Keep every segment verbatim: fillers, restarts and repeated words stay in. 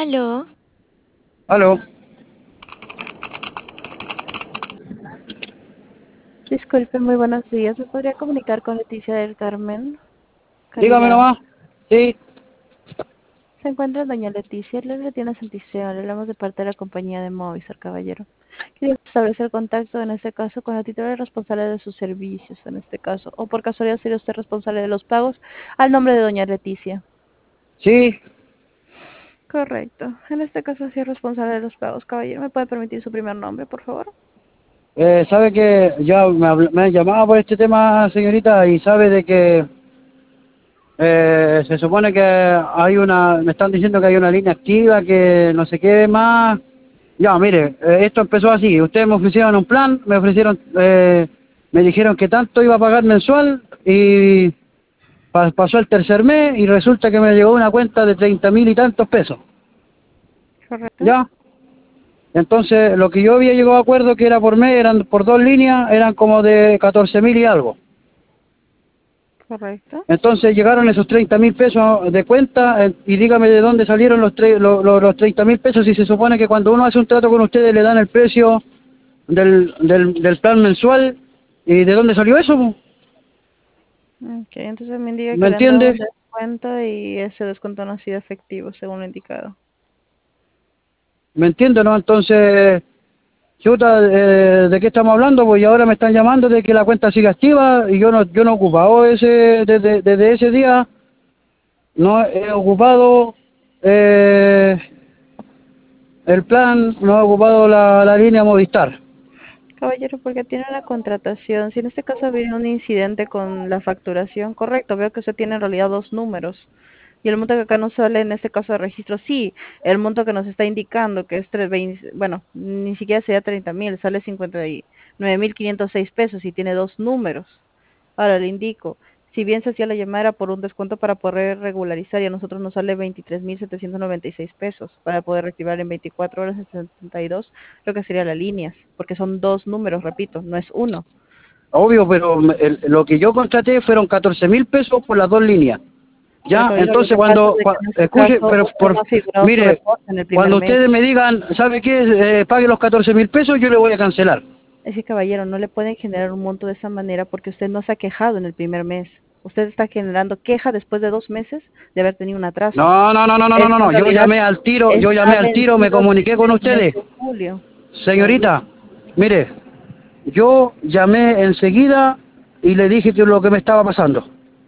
Aló, Aló, Disculpe, muy buenos días. ¿Me podría comunicar con Leticia del Carmen dígame Caridad? nomás. Sí, Se encuentra doña Leticia, le tiene Santisteban, le hablamos de parte de la compañía de Movistar, caballero. Quería establecer contacto en este caso con la titular responsable de sus servicios, en este caso, o por casualidad sería usted responsable de los pagos al nombre de doña Leticia. sí. Correcto. En este caso sí es responsable de los pagos, caballero. ¿Me puede permitir su primer nombre, por favor? Eh, sabe que ya me, habl- me han llamado por este tema, señorita, y sabe de que eh, se supone que hay una, me están diciendo que hay una línea activa, que no sé qué más. Ya, mire, eh, esto empezó así. Ustedes me ofrecieron un plan, me ofrecieron, eh, me dijeron que tanto iba a pagar mensual y pa- pasó el tercer mes y resulta que me llegó una cuenta de treinta mil y tantos pesos. Correcto. ¿Ya? Entonces, lo que yo había llegado a acuerdo que era por mes, eran por dos líneas, eran como de catorce mil y algo. Correcto. Entonces llegaron esos treinta mil pesos de cuenta eh, y dígame de dónde salieron los, tre- lo- lo- los treinta mil pesos si se supone que cuando uno hace un trato con ustedes le dan el precio del, del, del plan mensual y de dónde salió eso, po? Ok, entonces me indica ¿Me que le han dado un entiende? descuento y ese descuento no ha sido efectivo, según lo indicado. ¿Me entiende, no? Entonces, chuta, eh, ¿de qué estamos hablando? Pues y ahora me están llamando de que la cuenta sigue activa y yo no, yo no he ocupado ese, desde, desde ese día. No he ocupado eh, el plan, no he ocupado la, la línea Movistar. Caballero, porque tiene una contratación. Si en este caso había un incidente con la facturación, correcto, veo que usted tiene en realidad dos números. Y el monto que acá nos sale en este caso de registro, sí, el monto que nos está indicando que es tres veinte, bueno, ni siquiera sería treinta mil, sale cincuenta y nueve mil quinientos seis pesos y tiene dos números. Ahora le indico, si bien se hacía la llamada era por un descuento para poder regularizar y a nosotros nos sale veintitrés mil setecientos noventa y seis pesos para poder reactivar en veinticuatro horas en setenta y dos lo que sería las líneas, porque son dos números, repito, no es uno. Obvio, pero el- lo que yo contraté fueron catorce mil pesos por las dos líneas. Pero Ya, caballero, lo entonces que pasa cuando, es que cua- en este escuche, caso pero usted por, no ha figurado su mire, reporte en el primer cuando mes. ustedes me digan, ¿sabe qué? Eh, pague los catorce mil pesos, yo le voy a cancelar. Es que caballero, no le pueden generar un monto de esa manera porque usted no se ha quejado en el primer mes. Usted está generando queja después de dos meses de haber tenido un atraso. No, no, no, no, no, no, no, Esto en no. Yo realidad llamé al tiro, yo está llamé al tiro, me vencido comuniqué con desde el mes ustedes. de julio, caballero. Señorita, mire, yo llamé enseguida y le dije que lo que me estaba pasando.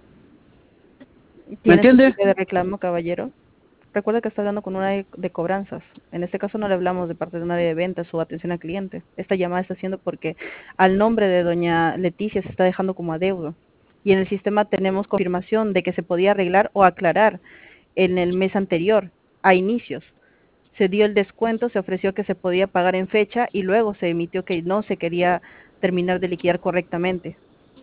¿Me ¿Tiene su entiende? ticket de reclamo, caballero? Recuerda que está hablando con una de, de cobranzas. En este caso no le hablamos de parte de un área de ventas o atención al cliente. Esta llamada está haciendo porque al nombre de doña Leticia se está dejando como adeudo. Y en el sistema tenemos confirmación de que se podía arreglar o aclarar en el mes anterior, a inicios. Se dio el descuento, se ofreció que se podía pagar en fecha y luego se emitió que no se quería terminar de liquidar correctamente.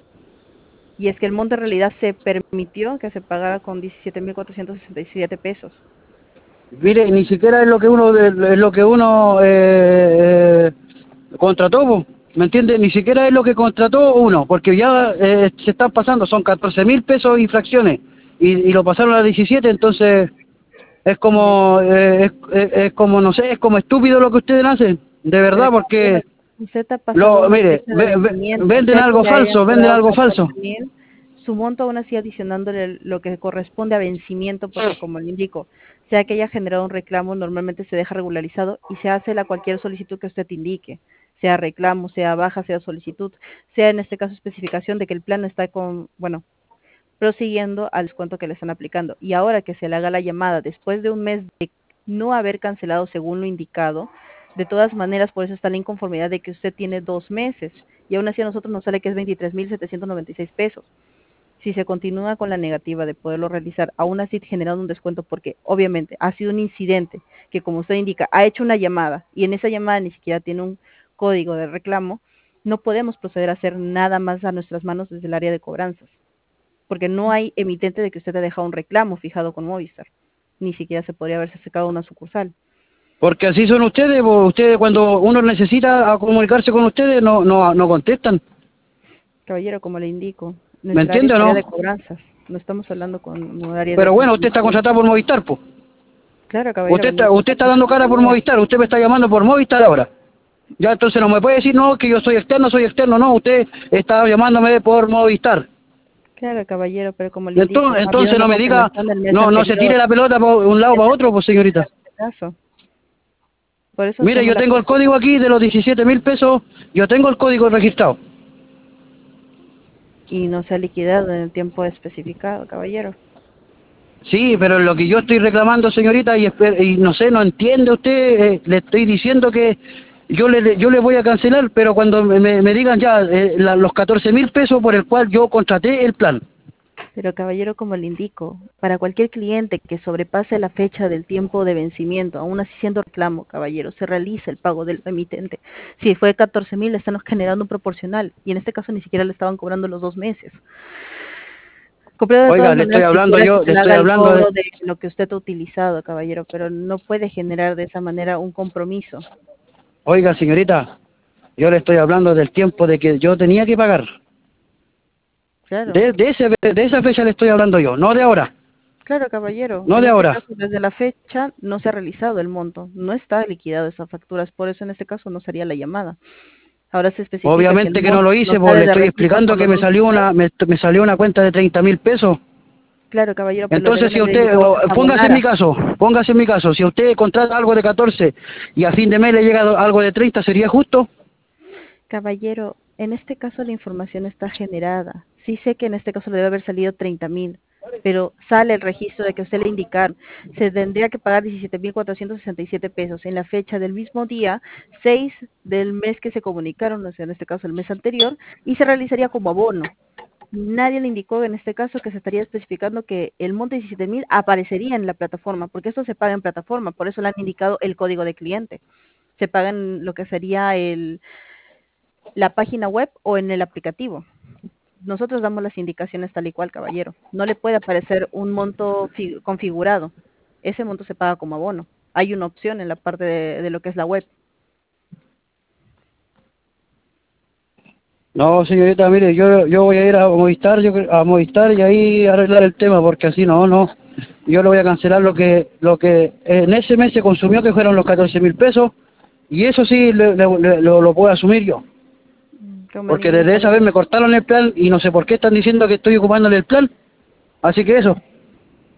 Y es que el monto en realidad se permitió que se pagara con diecisiete mil cuatrocientos sesenta y siete pesos. Mire, ni siquiera es lo que uno, es lo que uno eh, eh, contrató, po, ¿me entiende? Ni siquiera es lo que contrató uno, porque ya eh, se están pasando, son catorce mil pesos infracciones y, y lo pasaron a diecisiete, entonces es Mire, como, eh, es, es- es como, no sé, es como estúpido lo que ustedes hacen, de pero verdad, caballero, porque, usted ha pasado lo, una mire, fecha de ve- ve- vencimiento, venden sea que algo le hayan falso, venden cobrado algo catorce falso. mil, su monto aún así adicionándole lo que corresponde a vencimiento, porque como le indico, sea que haya generado un reclamo, normalmente se deja regularizado y se hace la cualquier solicitud que usted indique, sea reclamo, sea baja, sea solicitud, sea en este caso especificación de que el plan está con, bueno, prosiguiendo al descuento que le están aplicando. Y ahora que se le haga la llamada después de un mes de no haber cancelado según lo indicado, de todas maneras, por eso está la inconformidad de que usted tiene dos meses y aún así a nosotros nos sale que es veintitrés mil setecientos noventa y seis pesos. Si se continúa con la negativa de poderlo realizar, aún así generando un descuento, porque obviamente ha sido un incidente que, como usted indica, ha hecho una llamada y en esa llamada ni siquiera tiene un código de reclamo, no podemos proceder a hacer nada más a nuestras manos desde el área de cobranzas porque no hay emitente de que usted ha dejado un reclamo fijado con Movistar. Ni siquiera se podría haberse sacado una sucursal. Porque así son ustedes, po, ustedes cuando uno necesita a comunicarse con ustedes no, no, no contestan, Caballero, como le indico, ¿me nuestra área entiende es o área no? de cobranzas. No estamos hablando con un área de Pero bueno, atención usted al está cliente. contratado por Movistar, pues. Claro, caballero, Usted como le está, digo, usted está dando cara por Movistar, usted me está llamando por Movistar ahora. Ya, entonces no me puede decir, no, que yo soy externo, soy externo, no, usted está llamándome por Movistar. claro, caballero, pero como le indico, Entonces, ha habido entonces una no me diga, confirmación del mes no, no se anterior. tire la pelota por un lado Es para otro, pues señorita. en este caso. Por eso Mire, hacemos yo la tengo el código aquí de los diecisiete mil pesos, yo tengo el código registrado. y no se ha liquidado en el tiempo especificado, caballero. Sí, pero lo que yo estoy reclamando, señorita, y, esper- y no sé, no entiende usted, eh, le estoy diciendo que yo le, yo le voy a cancelar, pero cuando me, me- me digan ya eh, la- los catorce mil pesos por el cual yo contraté el plan. Pero caballero, como le indico, para cualquier cliente que sobrepase la fecha del tiempo de vencimiento, aún así siendo reclamo, caballero, se realiza el pago del remitente. Si fue catorce mil, le están generando un proporcional, y en este caso ni siquiera le estaban cobrando los dos meses. Comprendo de Oiga, todas le estoy maneras que hablando quiera que yo, se le le estoy haga el hablando de... cobro de lo que usted ha utilizado, caballero, pero no puede generar de esa manera un compromiso. Oiga, señorita, yo le estoy hablando del tiempo de que yo tenía que pagar. Claro. De, de, ese, de esa fecha le estoy hablando yo, no de ahora, Claro, caballero. no En de este ahora. caso, desde la fecha no se ha realizado el monto, no está liquidado esa factura, por eso en este caso no sería la llamada. Ahora se especifica que el Obviamente que no monto lo no hice, pues sale le de estoy registro explicando por que los me dos salió una, me, me salió una cuenta de treinta mil pesos. Claro, caballero, pero lo Entonces, deben si haber usted, indicado o- que se póngase en mi abonara. caso, póngase en mi caso, si usted contrata algo de catorce y a fin de mes le llega algo de treinta, ¿sería justo? Caballero, en este caso la información está generada. Sí sé que en este caso le debe haber salido treinta mil, pero sale el registro de que usted le indicar, se tendría que pagar diecisiete mil cuatrocientos sesenta y siete pesos en la fecha del mismo día, seis del mes que se comunicaron, o sea, en este caso el mes anterior, y se realizaría como abono. Nadie le indicó en este caso que se estaría especificando que el monto de diecisiete mil aparecería en la plataforma, porque esto se paga en plataforma, por eso le han indicado el código de cliente. Se paga en lo que sería el, la página web o en el aplicativo. Nosotros damos las indicaciones tal y cual, caballero. No le puede aparecer un monto fi- configurado. Ese monto se paga como abono. Hay una opción en la parte de, de lo que es la web. No, señorita, mire, yo, yo voy a ir a Movistar, yo, cre- a Movistar y ahí arreglar el tema, porque así no, no. Yo le voy a cancelar lo que, lo que en ese mes se consumió, que fueron los catorce mil pesos, y eso sí le- le- le- lo, lo puedo asumir yo. Como le Porque indico, desde esa vez caballero. me cortaron el plan y no sé por qué están diciendo que estoy ocupándole el plan. Así que eso.